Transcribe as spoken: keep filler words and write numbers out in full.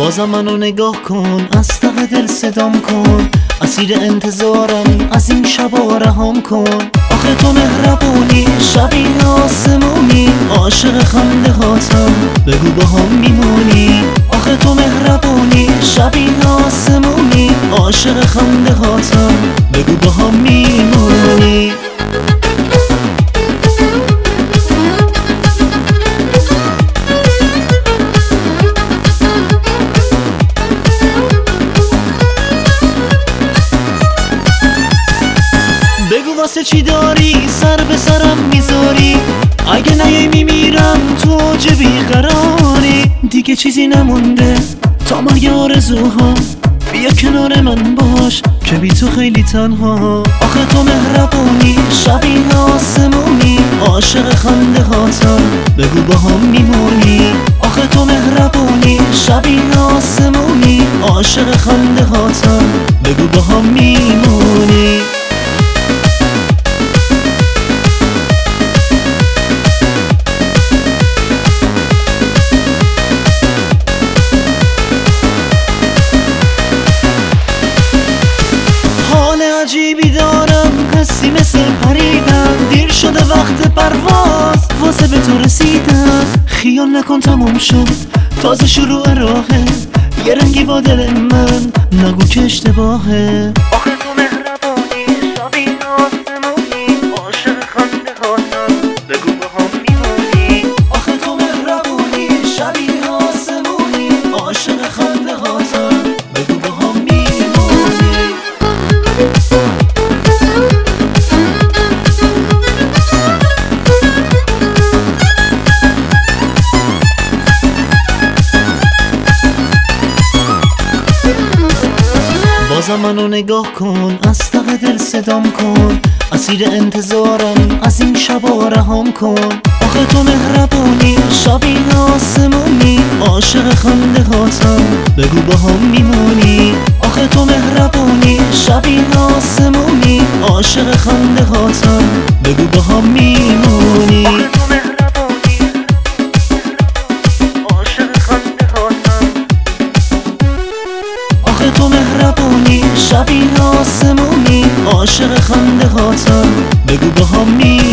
بازم منو نگاه کن، از ته دل صدام کن، اسیر انتظارم، از این شبا رهام کن. آخه تو مهربونی، شبیه آسمونی، عاشق خنده هاتم، بگو با هم میمونی. آخه تو مهربونی، شبیه آسمونی، عاشق خنده هاتم، بگو با هم میمونی. بگو واسه چی داری سر به سرم میذاری، اگه نیای میمیرم تو اوج بیقراری. دیگه چیزی نمونده تا مرگ آرزوها، بیا کنار من باش که بی تو خیلی تنها. آخه تو مهربونی، شبیه آسمونی، عاشق خنده هاتم، بگو با هم میمونی. آخه تو مهربونی، شبیه آسمونی، عاشق خنده هاتم، بگو با هم میمونی. عجیبی دارم، حسی مثل پریدم، دیر شده وقت پرواز، واسه به تو رسیدم. خیال نکن تموم شد، تازه شروع راهه، یه رنگی با دل من، نگو که اشتباهه. آخه تو مهربونی، شبیه آسمونی، عاشق خنده هاتم، بگو با هم میمونی. آخه تو مهربونی، شبیه آسمونی، عاشق خنده هاتم، بگو با هم میمونی. بازم منو نگاه کن، از ته دل صدام کن، اسیر انتظارم، از این شبا رهام کن. آخه تو مهربونی، شبیه آسمونی، عاشق خنده هاتم، بگو با هم میمونی. آخه تو مهربونی، شبیه آسمونی، عاشق خنده هاتم، بگو با هم میمونی. آخه تو مهربونی، شبیه آسمونی، عاشق خنده هاتم، بگو با هم میمونی.